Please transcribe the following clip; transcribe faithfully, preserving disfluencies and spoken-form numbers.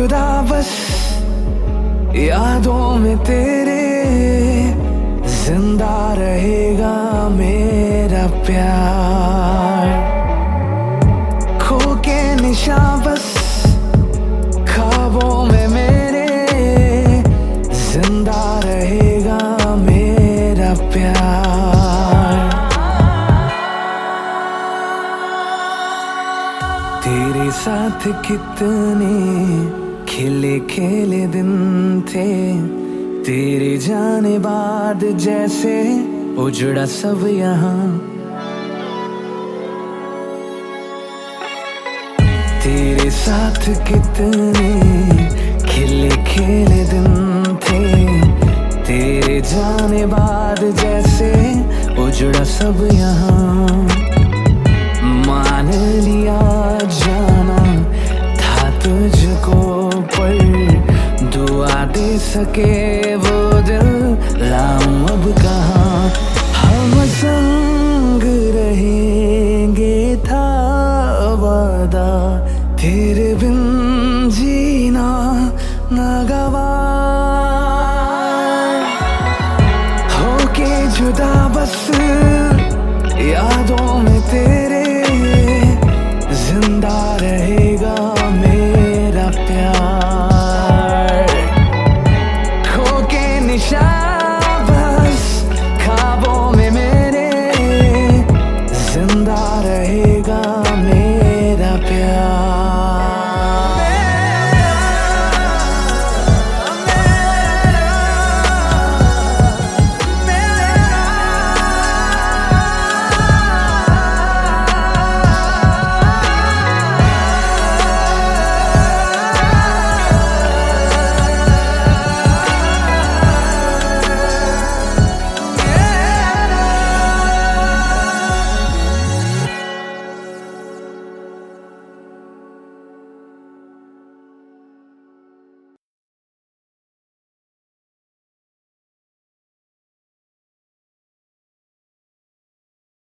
खुदा बस यादों में तेरे जिंदा रहेगा मेरा प्यार। खो के निशा बस ख्वाबों में मेरे जिंदा रहेगा मेरा प्यार। तेरे साथ कितने खिले खेले दिन थे, तेरे जाने बाद जैसे उजड़ा सब यहाँ। तेरे साथ कितने खिले खेले दिन थे, तेरे जाने बाद जैसे उजड़ा सब यहाँ। मान लिया जाना था तुझको पर दुआ दे सके वो